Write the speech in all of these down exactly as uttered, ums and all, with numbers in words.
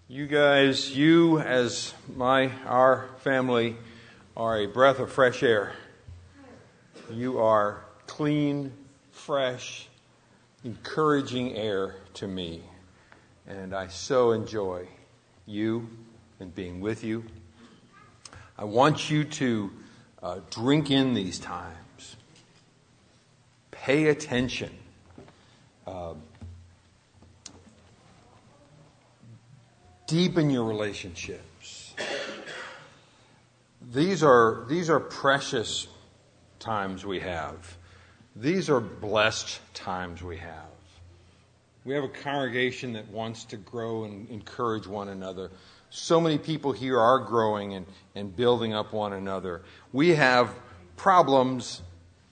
You guys, you as my, our family are a breath of fresh air. You are clean, fresh, encouraging air to me. And I so enjoy you and being with you. I want you to uh, drink in these times. Pay attention. Uh, Deepen your relationships. These are these are precious times we have. These are blessed times we have. We have a congregation that wants to grow and encourage one another. So many people here are growing and, and building up one another. We have problems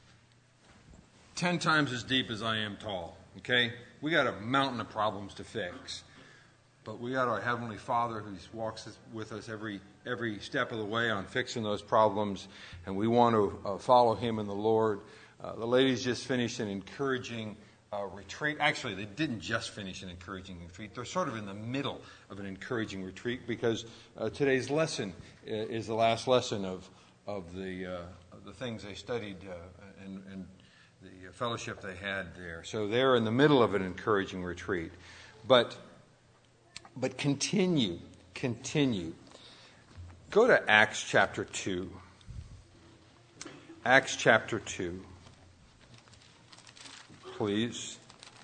ten times as deep as I am tall. Okay? We got a mountain of problems to fix. But we got our Heavenly Father who walks with us every every step of the way on fixing those problems, and we want to uh, follow Him in the Lord. Uh, the ladies just finished an encouraging uh, retreat. Actually, they didn't just finish an encouraging retreat. They're sort of in the middle of an encouraging retreat because uh, today's lesson is the last lesson of of the uh, of the things they studied uh, and, and the fellowship they had there. So they're in the middle of an encouraging retreat, but. But continue, continue. Go to Acts chapter two. Acts chapter two. Please.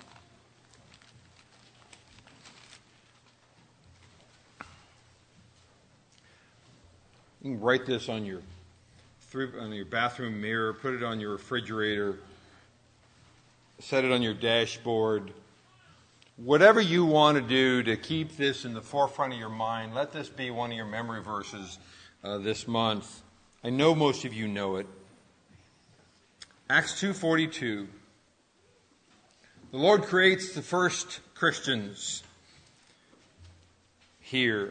You can write this on your on your bathroom mirror, put it on your refrigerator, set it on your dashboard. Whatever you want to do to keep this in the forefront of your mind, let this be one of your memory verses uh, this month. I know most of you know it. Acts two forty-two. The Lord creates the first Christians here.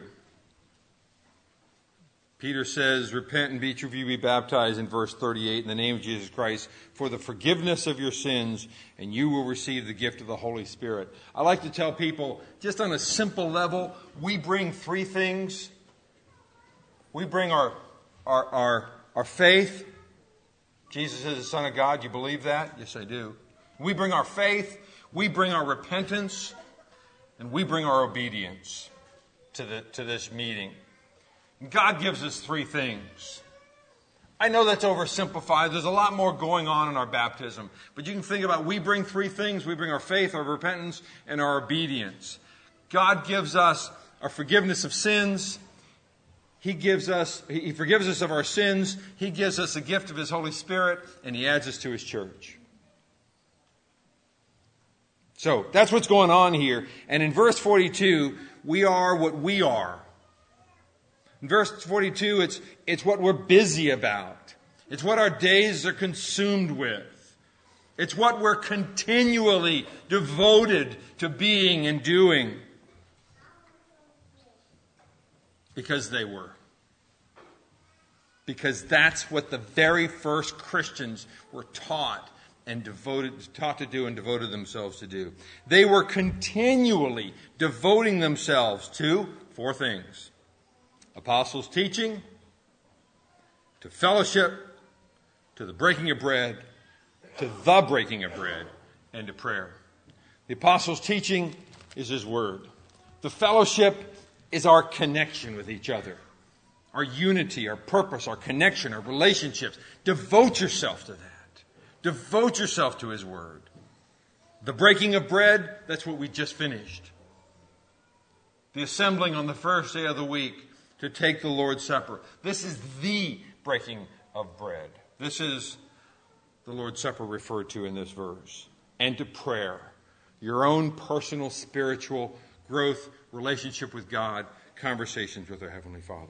Peter says, repent and each of you be baptized in verse thirty-eight in the name of Jesus Christ for the forgiveness of your sins, and you will receive the gift of the Holy Spirit. I like to tell people, just on a simple level, we bring three things. We bring our, our, our, our faith. Jesus is the Son of God. You believe that? Yes, I do. We bring our faith, we bring our repentance, and we bring our obedience to the to this meeting. God gives us three things. I know that's oversimplified. There's a lot more going on in our baptism. But you can think about, we bring three things. We bring our faith, our repentance, and our obedience. God gives us our forgiveness of sins. He gives us, He forgives us of our sins. He gives us a gift of His Holy Spirit, and He adds us to His church. So that's what's going on here. And in verse forty-two, we are what we are. In verse forty-two, it's, it's what we're busy about. It's what our days are consumed with. It's what we're continually devoted to being and doing. Because they were. Because that's what the very first Christians were taught and devoted, taught to do and devoted themselves to do. They were continually devoting themselves to four things. Apostles' teaching, to fellowship, to the breaking of bread, to the breaking of bread, and to prayer. The apostles' teaching is His Word. The fellowship is our connection with each other. Our unity, our purpose, our connection, our relationships. Devote yourself to that. Devote yourself to His Word. The breaking of bread, that's what we just finished. The assembling on the first day of the week to take the Lord's Supper. This is the breaking of bread. This is the Lord's Supper referred to in this verse. And to prayer. Your own personal spiritual growth, relationship with God, conversations with our Heavenly Father.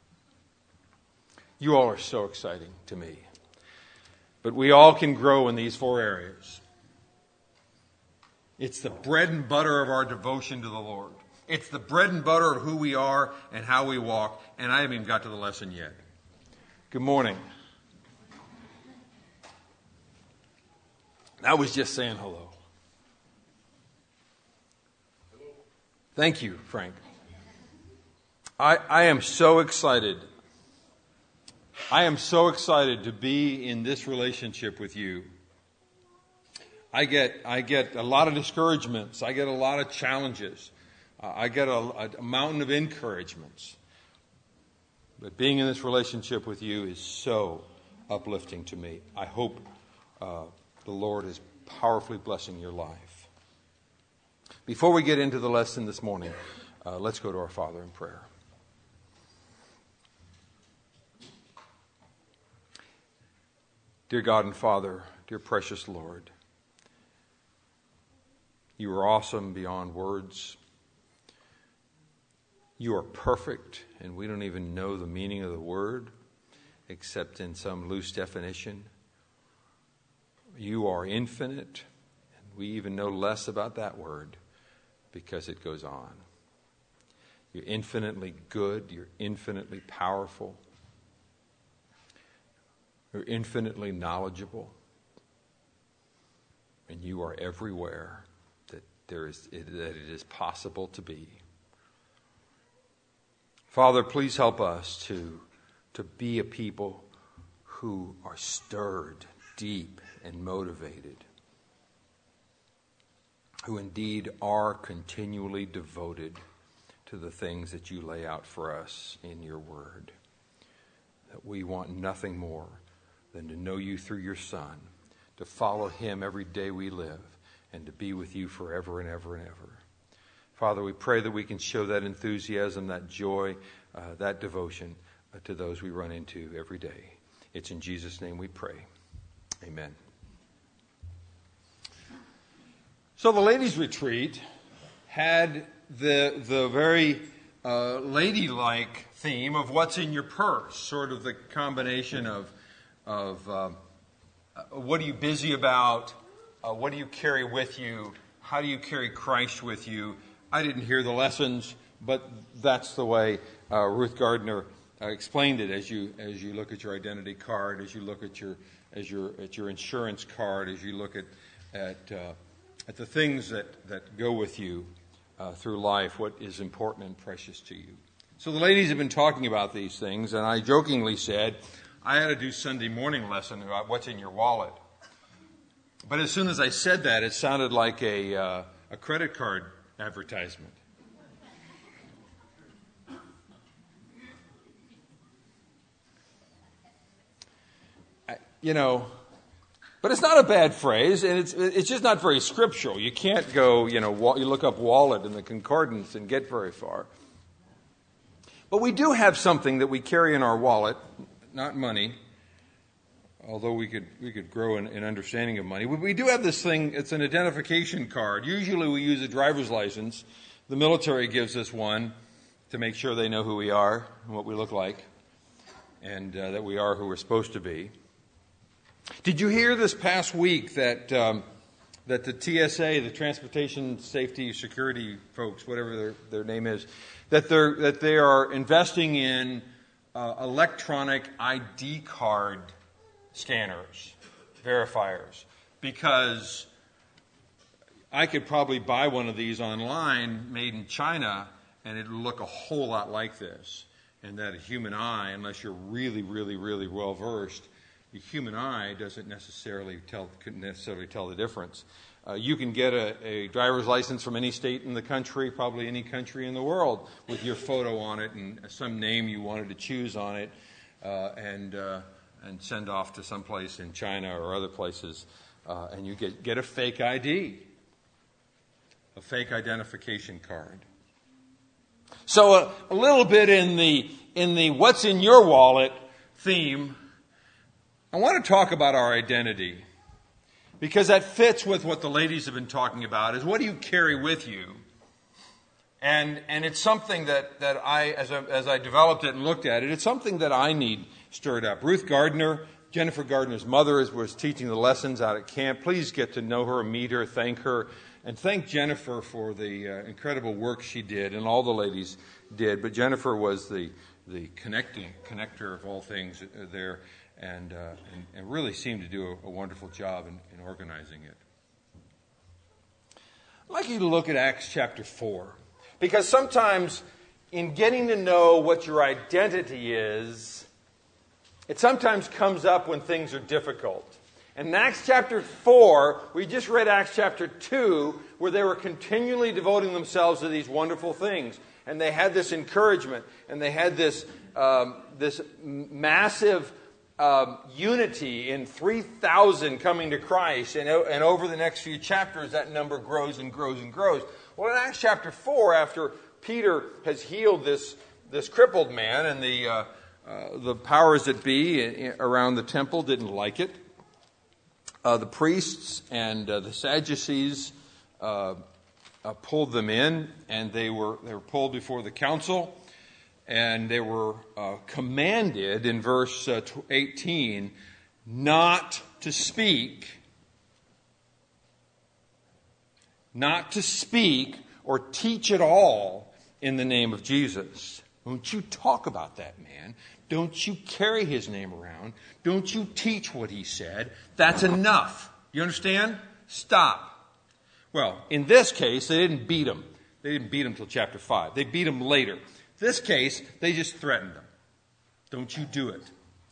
You all are so exciting to me. But we all can grow in these four areas. It's the bread and butter of our devotion to the Lord. It's the bread and butter of who we are and how we walk. And I haven't even got to the lesson yet. Good morning. I was just saying hello. Thank you, Frank. I, I am so excited. I am so excited to be in this relationship with you. I get I get a lot of discouragements. I get a lot of challenges. Uh, I get a, a mountain of encouragements. But being in this relationship with you is so uplifting to me. I hope uh, the Lord is powerfully blessing your life. Before we get into the lesson this morning, uh, let's go to our Father in prayer. Dear God and Father, dear precious Lord, you are awesome beyond words. You are perfect, and we don't even know the meaning of the word, except in some loose definition. You are infinite, and we even know less about that word because it goes on. You're infinitely good. You're infinitely powerful. You're infinitely knowledgeable. And you are everywhere that there is that it is possible to be. Father, please help us to, to be a people who are stirred deep and motivated, who indeed are continually devoted to the things that you lay out for us in your word. That we want nothing more than to know you through your Son, to follow him every day we live, and to be with you forever and ever and ever. Father, we pray that we can show that enthusiasm, that joy, uh, that devotion uh, to those we run into every day. It's in Jesus' name we pray. Amen. So the ladies' retreat had the the very uh, ladylike theme of what's in your purse, sort of the combination of of uh, what are you busy about, uh, what do you carry with you, how do you carry Christ with you. I didn't hear the lessons, but that's the way uh, Ruth Gardner uh, explained it. As you as you look at your identity card, as you look at your as your at your insurance card, as you look at at uh, at the things that, that go with you uh, through life, what is important and precious to you. So the ladies have been talking about these things, and I jokingly said I had to do Sunday morning lesson about what's in your wallet. But as soon as I said that, it sounded like a uh, a credit card advertisement. I, you know, but it's not a bad phrase, and it's it's just not very scriptural. You can't go, you know, you look up wallet in the concordance and get very far. But we do have something that we carry in our wallet, not money, although we could we could grow in, in understanding of money. We, we do have this thing, it's an identification card. Usually we use a driver's license. The military gives us one to make sure they know who we are and what we look like, and uh, that we are who we're supposed to be. Did you hear this past week that um, that the T S A, the Transportation Safety Security folks, whatever their, their name is, that they're that they are investing in uh, electronic I D card scanners, verifiers, because I could probably buy one of these online, made in China, and it would look a whole lot like this. And that a human eye, unless you're really, really, really well versed, the human eye doesn't necessarily tell couldn't necessarily tell the difference. Uh, you can get a, a driver's license from any state in the country, probably any country in the world, with your photo on it and some name you wanted to choose on it, uh, and uh, and send off to some place in China or other places, uh, and you get get a fake I D, a fake identification card. So a, a little bit in the in the what's in your wallet theme, I want to talk about our identity, because that fits with what the ladies have been talking about, is what do you carry with you? And and it's something that, that I, as I, as I developed it and looked at it, it's something that I need stirred up. Ruth Gardner, Jennifer Gardner's mother, is, was teaching the lessons out at camp. Please get to know her, meet her, thank her, and thank Jennifer for the uh, incredible work she did, and all the ladies did. But Jennifer was the the connecting connector of all things there, and uh, and, and really seemed to do a, a wonderful job in, in organizing it. I'd like you to look at Acts chapter four, because sometimes in getting to know what your identity is, it sometimes comes up when things are difficult. In Acts chapter four, we just read Acts chapter two, where they were continually devoting themselves to these wonderful things. And they had this encouragement, and they had this, um, this massive um, unity in three thousand coming to Christ. And, and over the next few chapters, that number grows and grows and grows. Well, in Acts chapter four, after Peter has healed this, this crippled man, and the, uh, uh, the powers that be around the temple didn't like it, Uh, the priests and uh, the Sadducees uh, uh, pulled them in, and they were they were pulled before the council, and they were uh, commanded in verse uh, eighteen not to speak, not to speak or teach at all in the name of Jesus. Don't you talk about that man. Don't you carry his name around. Don't you teach what he said. That's enough. You understand? Stop. Well, in this case, they didn't beat him. They didn't beat him till chapter five. They beat him later. This case, they just threatened him. Don't you do it.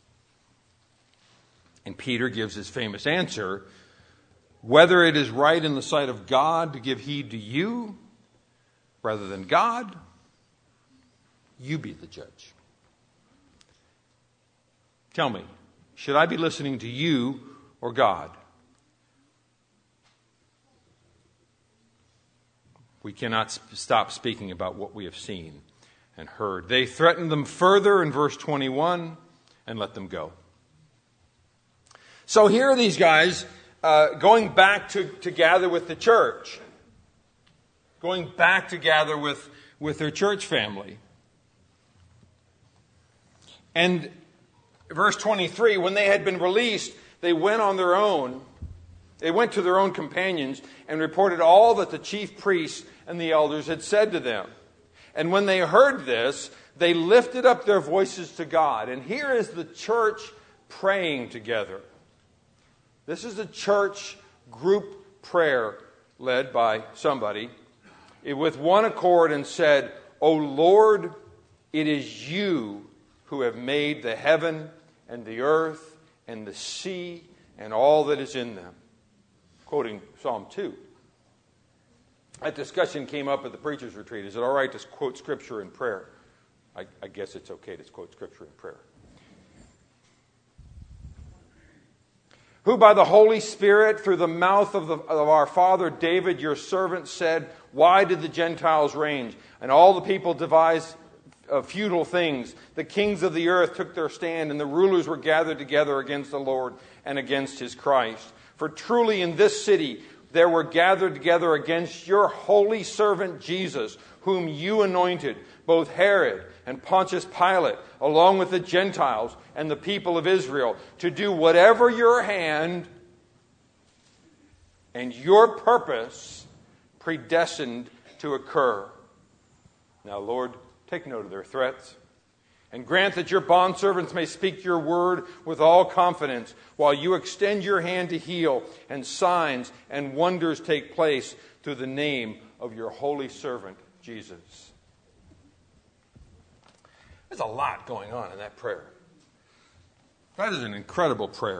And Peter gives his famous answer, whether it is right in the sight of God to give heed to you rather than God, you be the judge. Tell me, should I be listening to you or God? We cannot sp- stop speaking about what we have seen and heard. They threatened them further in verse twenty-one and let them go. So here are these guys uh, going back to, to gather with the church. Going back to gather with, with their church family. And verse twenty-three, when they had been released, they went on their own. They went to their own companions and reported all that the chief priests and the elders had said to them. And when they heard this, they lifted up their voices to God. And here is the church praying together. This is a church group prayer led by somebody with one accord and said, O Lord, it is you who have made the heaven and the earth and the sea and all that is in them. Quoting Psalm two. That discussion came up at the preacher's retreat. Is it all right to quote Scripture in prayer? I, I guess it's okay to quote Scripture in prayer. Who by the Holy Spirit, through the mouth of, the, of our father David, your servant, said, why did the Gentiles range? And all the people devised uh, futile things. The kings of the earth took their stand, and the rulers were gathered together against the Lord and against his Christ. For truly in this city there were gathered together against your holy servant Jesus, whom you anointed, both Herod and Pontius Pilate, along with the Gentiles and the people of Israel, to do whatever your hand and your purpose predestined to occur. Now, Lord, take note of their threats, and grant that your bondservants may speak your word with all confidence, while you extend your hand to heal, and signs and wonders take place through the name of your holy servant, Jesus. There's a lot going on in that prayer. That is an incredible prayer.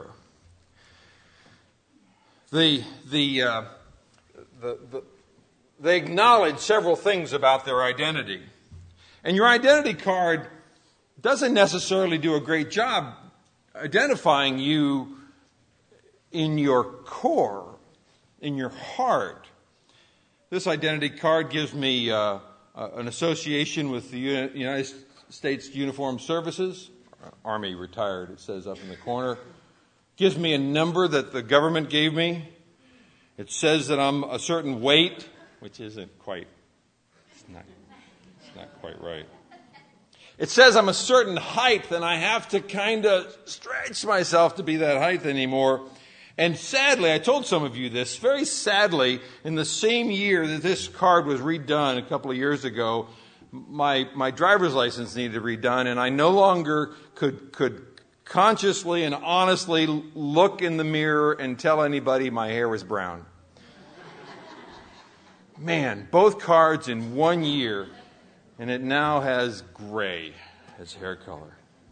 The, the, uh, the, the, they acknowledge several things about their identity. And your identity card doesn't necessarily do a great job identifying you in your core, in your heart. This identity card gives me uh, uh, an association with the United States Uniformed Services. Army retired, it says up in the corner. Gives me a number that the government gave me. It says that I'm a certain weight, which isn't quite, it's not, it's not quite right. It says I'm a certain height, and I have to kind of stretch myself to be that height anymore. And sadly, I told some of you this, very sadly, in the same year that this card was redone a couple of years ago, my my driver's license needed redone, and I no longer could could consciously and honestly look in the mirror and tell anybody my hair was brown. Man, both cards in one year And it now has gray as hair color.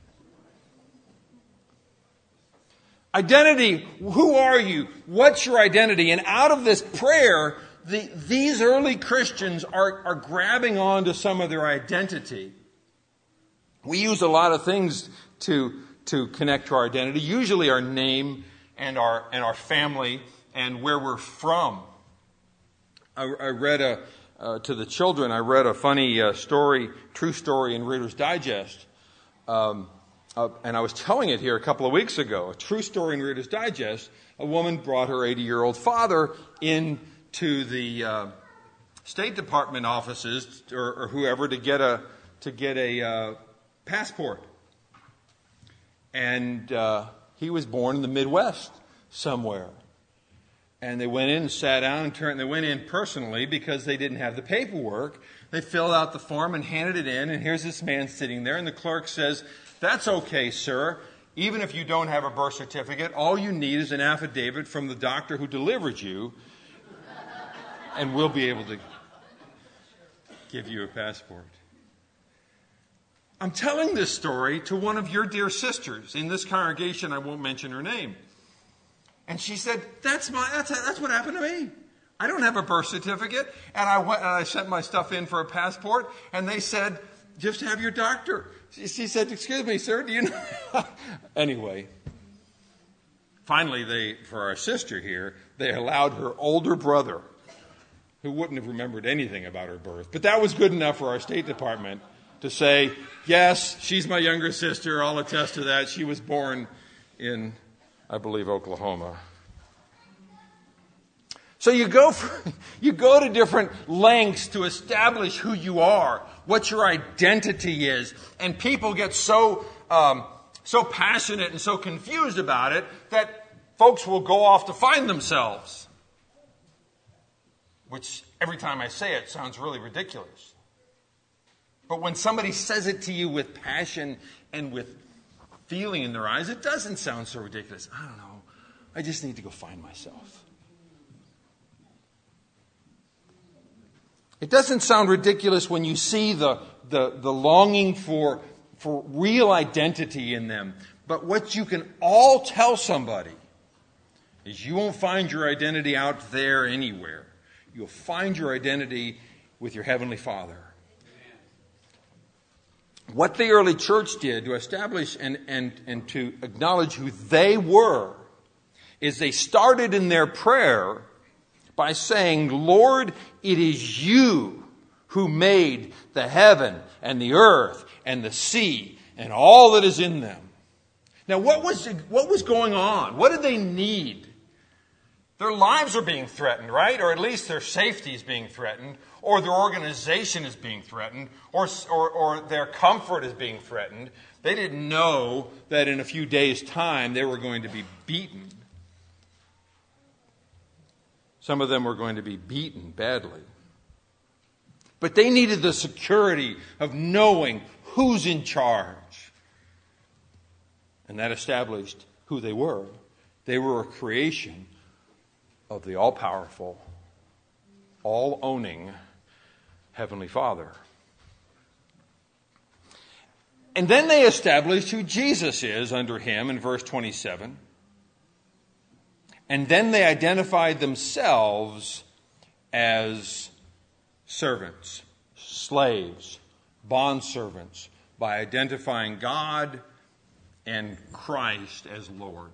Identity, who are you? What's your identity? And out of this prayer, the, these early Christians are, are grabbing on to some of their identity. We use a lot of things to, to connect to our identity, usually our name and our, and our family and where we're from. I, I read a, uh, to the children, I read a funny uh, story, true story in Reader's Digest. Um, Uh, and I was telling it here a couple of weeks ago. A true story in Reader's Digest. A woman brought her eighty-year-old father into the uh, State Department offices or, or whoever to get a to get a uh, passport. And uh, he was born in the Midwest somewhere. And they went in and sat down and turned. They went in personally because they didn't have the paperwork. They filled out the form and handed it in. And here's this man sitting there, and the clerk says, "That's okay, sir. Even if you don't have a birth certificate, all you need is an affidavit from the doctor who delivered you, and we'll be able to give you a passport." I'm telling this story to one of your dear sisters in this congregation. I won't mention her name. And she said, that's my that's, that's what happened to me. I don't have a birth certificate. And I went and I sent my stuff in for a passport, and they said, just have your doctor. She said, excuse me, sir, do you know? Anyway, finally, they, for our sister here, they allowed her older brother, who wouldn't have remembered anything about her birth, but that was good enough for our State Department to say, yes, she's my younger sister. I'll attest to that. She was born in, I believe, Oklahoma. So you go for, you go to different lengths to establish who you are, what your identity is, and people get so um, so passionate and so confused about it that folks will go off to find themselves. Which every time I say it sounds really ridiculous. But when somebody says it to you with passion and with feeling in their eyes, it doesn't sound so ridiculous. I don't know. I just need to go find myself. It doesn't sound ridiculous when you see the, the, the longing for, for real identity in them. But what you can all tell somebody is you won't find your identity out there anywhere. You'll find your identity with your Heavenly Father. What the early church did to establish and, and, and to acknowledge who they were is they started in their prayer by saying, Lord, it is you who made the heaven and the earth and the sea and all that is in them. Now, what was, what was going on? What did they need? Their lives are being threatened, right? Or at least their safety is being threatened, or their organization is being threatened, or, or, or their comfort is being threatened. They didn't know that in a few days' time they were going to be beaten. Some of them were going to be beaten badly. But they needed the security of knowing who's in charge. And that established who they were. They were a creation of the all-powerful, all-owning Heavenly Father. And then they established who Jesus is under him in verse twenty-seven. And then they identified themselves as servants, slaves, bondservants, by identifying God and Christ as Lord.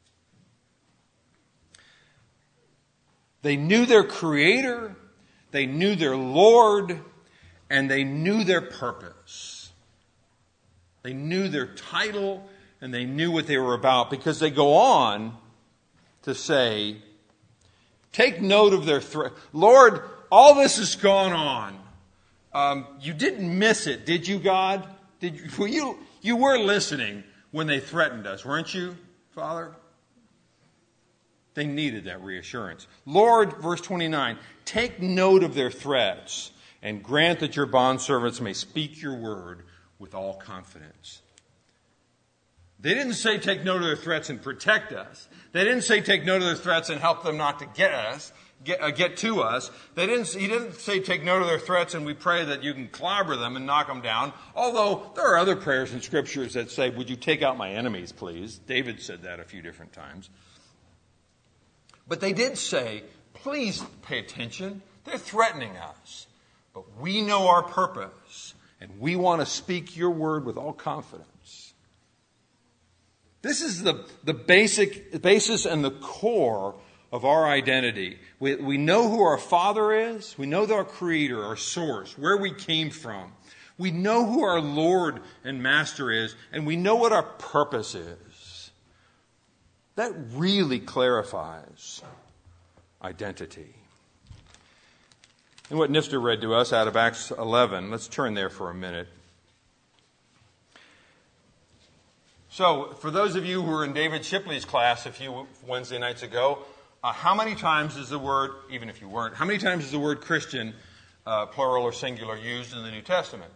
They knew their Creator, they knew their Lord, and they knew their purpose. They knew their title, and they knew what they were about, because they go on to say, take note of their threat. Lord, all this has gone on. Um, you didn't miss it, did you, God? Did you, were you, you were listening when they threatened us, weren't you, Father? They needed that reassurance. Lord, verse twenty-nine, take note of their threats and grant that your bondservants may speak your word with all confidence. They didn't say take note of their threats and protect us. They didn't say take note of their threats and help them not to get us. get, uh, get to us. They didn't, he didn't say take note of their threats and we pray that you can clobber them and knock them down. Although there are other prayers in Scriptures that say, would you take out my enemies, please? David said that a few different times. But they did say, please pay attention. They're threatening us. But we know our purpose, and we want to speak your word with all confidence. This is the, the basic basis and the core of our identity. We, we know who our Father is. We know our Creator, our source, where we came from. We know who our Lord and Master is, and we know what our purpose is. That really clarifies identity. And what Nifter read to us out of Acts eleven, let's turn there for a minute. So, for those of you who were in David Shipley's class a few Wednesday nights ago, uh, how many times is the word, even if you weren't, how many times is the word Christian, uh, plural or singular, used in the New Testament?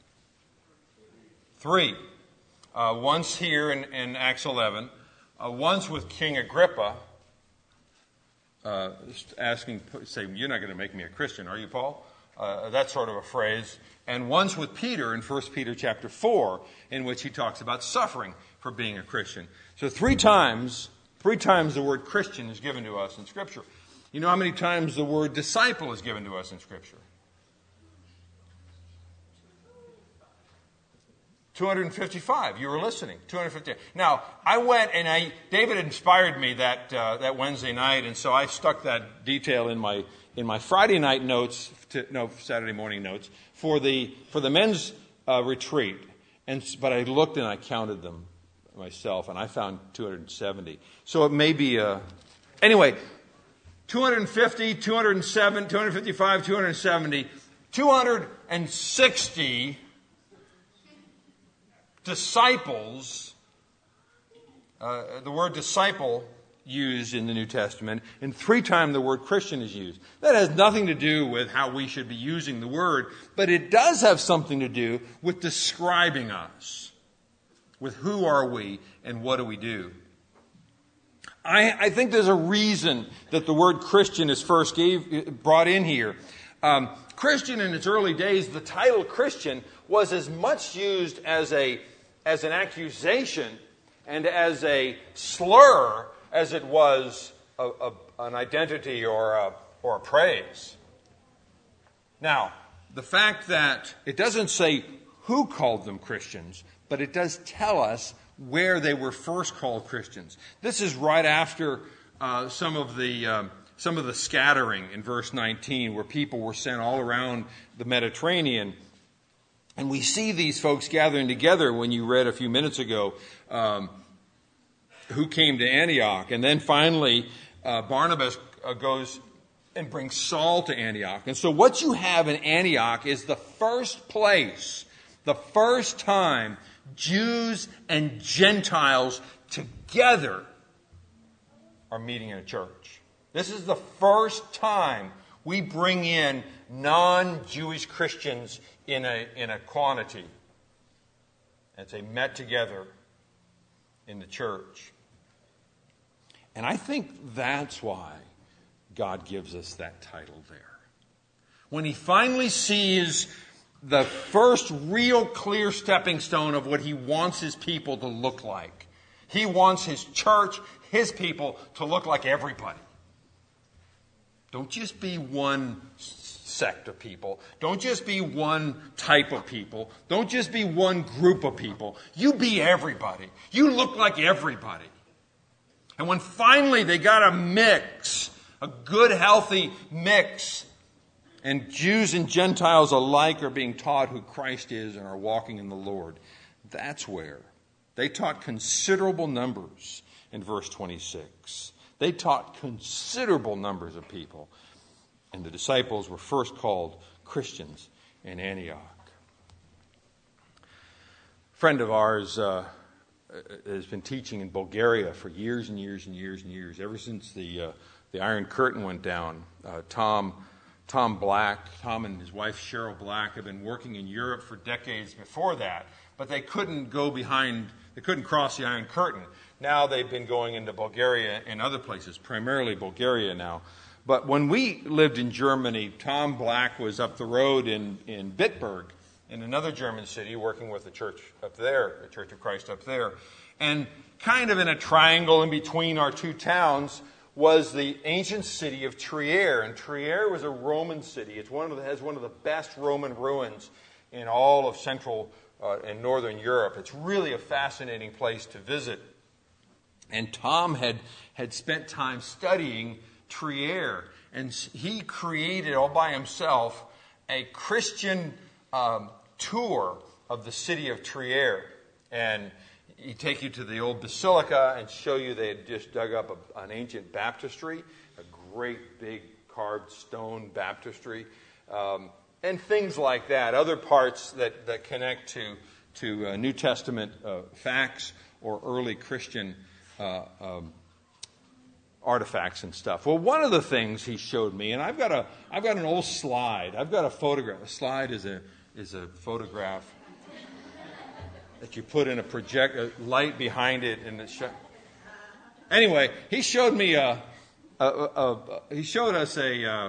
Three. Uh, once here in, in Acts eleven. Uh, once with King Agrippa, uh, asking, saying, you're not going to make me a Christian, are you, Paul? Uh, that sort of a phrase. And once with Peter in First Peter chapter four, in which he talks about suffering for being a Christian. So three times, three times the word Christian is given to us in Scripture. You know how many times the word disciple is given to us in Scripture? two hundred fifty-five. You were listening. two hundred fifty. Now, I went and I, David inspired me that uh, that Wednesday night, and so I stuck that detail in my in my Friday night notes, to, no Saturday morning notes for the for the men's uh, retreat. And but I looked and I counted them myself, and I found two hundred seventy. So it may be a anyway. two hundred fifty, two hundred seven, two hundred fifty-five, two hundred seventy, two hundred sixty. Disciples, uh, the word disciple used in the New Testament, and three times the word Christian is used. That has nothing to do with how we should be using the word, but it does have something to do with describing us, with who are we and what do we do. I, I think there's a reason that the word Christian is first gave, brought in here. Um, Christian in its early days, the title Christian was as much used as a as an accusation and as a slur as it was a, a, an identity or a, or a praise. Now, the fact that it doesn't say who called them Christians, but it does tell us where they were first called Christians. This is right after uh, some of the um, some of the scattering in verse nineteen, where people were sent all around the Mediterranean. And we see these folks gathering together when you read a few minutes ago um, who came to Antioch. And then finally, uh, Barnabas uh, goes and brings Saul to Antioch. And so what you have in Antioch is the first place, the first time Jews and Gentiles together are meeting in a church. This is the first time we bring in non-Jewish Christians in a in a quantity as they met together in the church. And I think that's why God gives us that title there. When he finally sees the first real clear stepping stone of what he wants his people to look like, he wants his church, his people, to look like everybody. Don't just be one sect of people. Don't just be one type of people. Don't just be one group of people. You be everybody. You look like everybody. And when finally they got a mix, a good, healthy mix, and Jews and Gentiles alike are being taught who Christ is and are walking in the Lord, that's where they taught considerable numbers in verse twenty-six. They taught considerable numbers of people. And the disciples were first called Christians in Antioch. A friend of ours uh, has been teaching in Bulgaria for years and years and years and years, ever since the uh, the Iron Curtain went down. Uh, Tom Tom Black, Tom and his wife Cheryl Black have been working in Europe for decades before that, but they couldn't go behind, they couldn't cross the Iron Curtain. Now they've been going into Bulgaria and other places, primarily Bulgaria now. But when we lived in Germany, Tom Black was up the road in, in Bitburg, in another German city, working with the church up there, the Church of Christ up there. And kind of in a triangle in between our two towns was the ancient city of Trier. And Trier was a Roman city. It's one of the, has one of the best Roman ruins in all of Central uh, and Northern Europe. It's really a fascinating place to visit. And Tom had, had spent time studying Trier, and he created all by himself a Christian um, tour of the city of Trier. And he'd take you to the old basilica and show you they had just dug up a, an ancient baptistry, a great big carved stone baptistry, um, and things like that. Other parts that, that connect to, to uh, New Testament uh, facts or early Christian uh, um, artifacts and stuff. Well, one of the things he showed me, and I've got a I've got an old slide. I've got a photograph. A slide is a is a photograph that you put in a project a light behind it, and it show. Anyway, he showed me a, a, a, a he showed us a, a,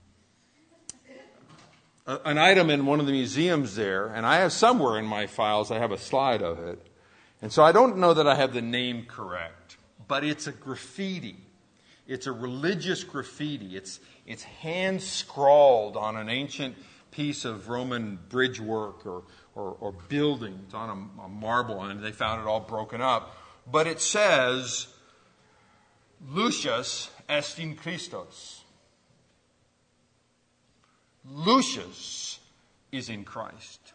a an item in one of the museums there, and I have somewhere in my files I have a slide of it, and so I don't know that I have the name correct, but it's a graffiti. It's a religious graffiti. It's it's hand scrawled on an ancient piece of Roman bridge work or or, or building. It's on a, a marble, and they found it all broken up. But it says, "Lucius est in Christos." Lucius is in Christ.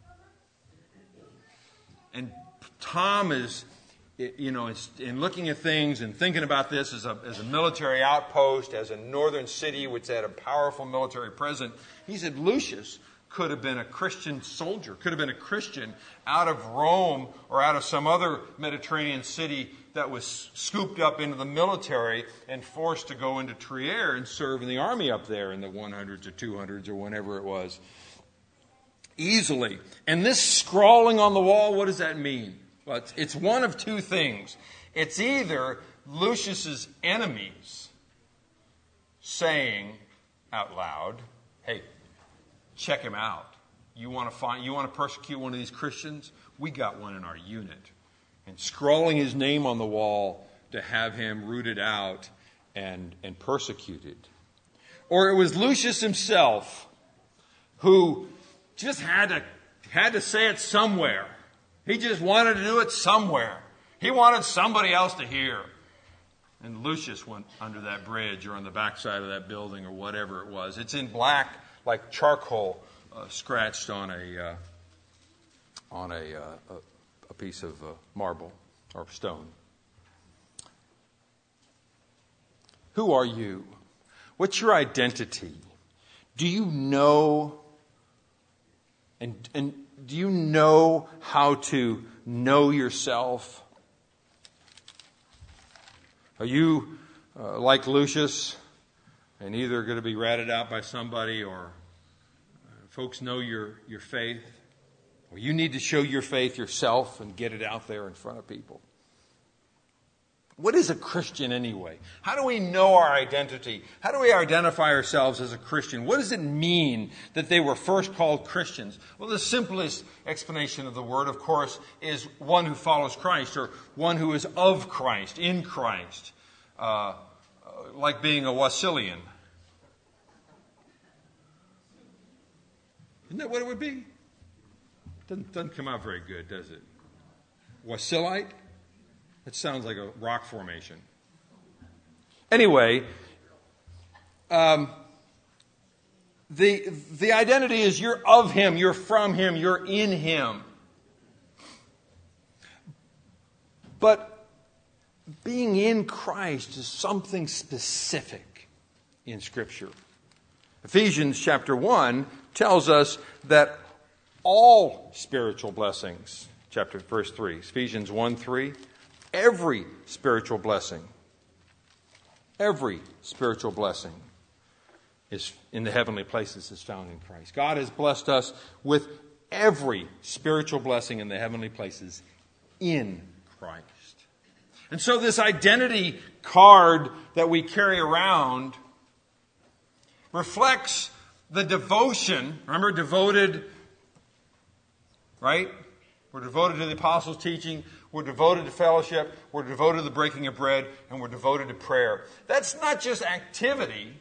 And Tom is, you know, in looking at things and thinking about this as a, as a military outpost, as a northern city which had a powerful military presence, he said Lucius could have been a Christian soldier, could have been a Christian out of Rome or out of some other Mediterranean city that was scooped up into the military and forced to go into Trier and serve in the army up there in the hundreds or two hundreds or whenever it was. Easily. And this scrawling on the wall, what does that mean? Well, it's, it's one of two things. It's either Lucius's enemies saying out loud, "Hey, check him out. You want to find, you want to persecute one of these Christians? We got one in our unit." And scrawling his name on the wall to have him rooted out and, and persecuted. Or it was Lucius himself who just had to had to say it somewhere. He just wanted to do it somewhere. He wanted somebody else to hear. And Lucius went under that bridge or on the backside of that building or whatever it was. It's in black, like charcoal, uh, scratched on a uh, on a, uh, a a piece of uh, marble or stone. Who are you? What's your identity? Do you know and and do you know how to know yourself? Are you uh, like Lucius and either going to be ratted out by somebody or uh, folks know your, your faith? Or you need to show your faith yourself and get it out there in front of people? What is a Christian anyway? How do we know our identity? How do we identify ourselves as a Christian? What does it mean that they were first called Christians? Well, the simplest explanation of the word, of course, is one who follows Christ or one who is of Christ, in Christ, uh, like being a Wesleyan. Isn't that what it would be? Doesn't, doesn't come out very good, does it? Wesleyite? It sounds like a rock formation. Anyway, um, the the identity is you're of Him, you're from Him, you're in Him. But being in Christ is something specific in Scripture. Ephesians chapter one tells us that all spiritual blessings, chapter verse three, Ephesians one three, every spiritual blessing, every spiritual blessing is in the heavenly places is found in Christ. God has blessed us with every spiritual blessing in the heavenly places in Christ. And so this identity card that we carry around reflects the devotion. Remember, devoted, right? We're devoted to the apostles' teaching. We're devoted to fellowship. We're devoted to the breaking of bread. And we're devoted to prayer. That's not just activity.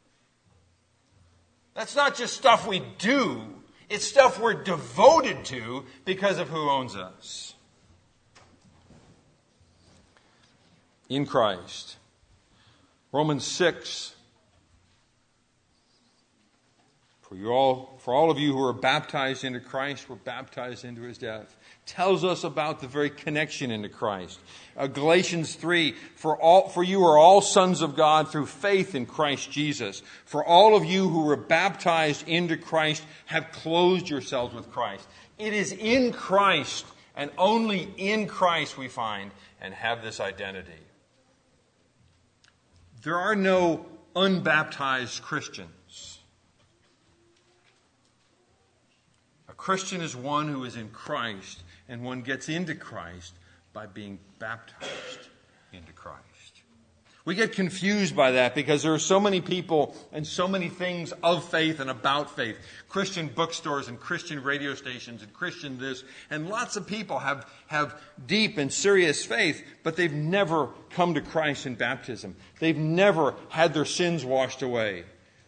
That's not just stuff we do. It's stuff we're devoted to because of who owns us. In Christ. Romans six. For you all, for all of you who are baptized into Christ, were baptized into his death. Tells us about the very connection into Christ. Uh, Galatians three, for all, for you are all sons of God through faith in Christ Jesus. For all of you who were baptized into Christ have clothed yourselves with Christ. It is in Christ and only in Christ we find and have this identity. There are no unbaptized Christians. A Christian is one who is in Christ, and one gets into Christ by being baptized into Christ. We get confused by that because there are so many people and so many things of faith and about faith. Christian bookstores and Christian radio stations and Christian this. And lots of people have, have deep and serious faith, but they've never come to Christ in baptism. They've never had their sins washed away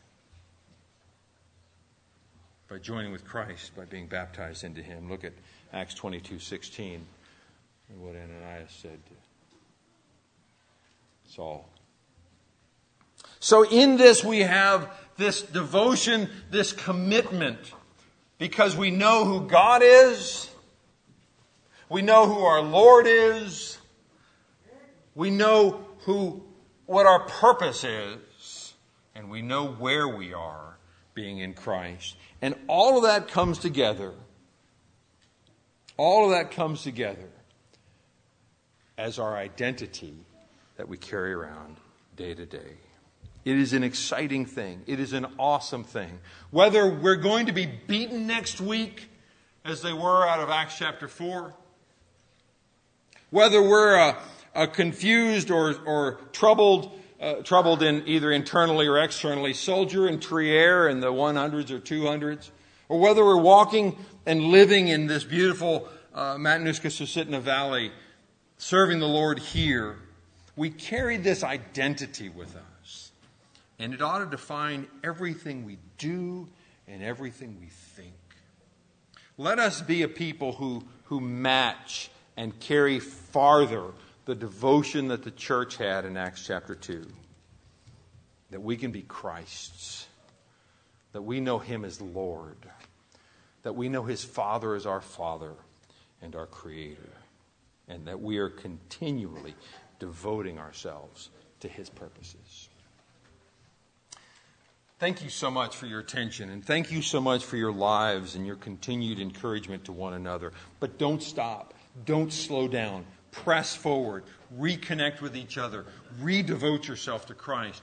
by joining with Christ, by being baptized into him. Look at Acts twenty-two sixteen and what Ananias said to Saul. So in this we have this devotion, this commitment, because we know who God is, we know who our Lord is, we know who what our purpose is, and we know where we are being in Christ. And all of that comes together. All of that comes together as our identity that we carry around day to day. It is an exciting thing. It is an awesome thing. Whether we're going to be beaten next week, as they were out of Acts chapter four, whether we're a, a confused or, or troubled, uh, troubled in either internally or externally, soldier in Trier in the hundreds or two hundreds, or whether we're walking and living in this beautiful uh, Matanuska Susitna Valley, serving the Lord here, we carry this identity with us. And it ought to define everything we do and everything we think. Let us be a people who, who match and carry farther the devotion that the church had in Acts chapter two. That we can be Christ's. That we know him as Lord. That we know his Father as our Father and our Creator. And that we are continually devoting ourselves to his purposes. Thank you so much for your attention, and thank you so much for your lives and your continued encouragement to one another. But don't stop. Don't slow down. Press forward. Reconnect with each other. Re-devote yourself to Christ.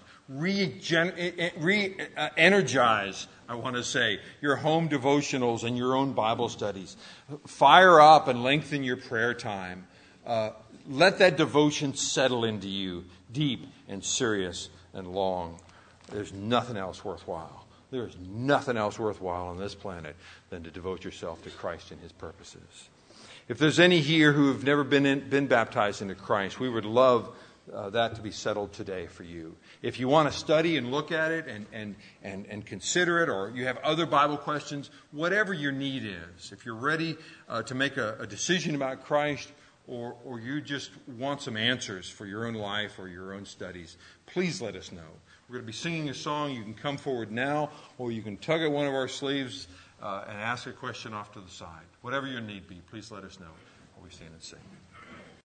Re-energize, I want to say, your home devotionals and your own Bible studies. Fire up and lengthen your prayer time. Uh, let that devotion settle into you, deep and serious and long. There's nothing else worthwhile. There is nothing else worthwhile on this planet than to devote yourself to Christ and his purposes. If there's any here who have never been in, been baptized into Christ, we would love uh, that to be settled today for you. If you want to study and look at it and, and, and, and consider it, or you have other Bible questions, whatever your need is, if you're ready uh, to make a, a decision about Christ, or, or you just want some answers for your own life or your own studies, please let us know. We're going to be singing a song. You can come forward now, or you can tug at one of our sleeves uh, and ask a question off to the side. Whatever your need be, please let us know while we stand and sing.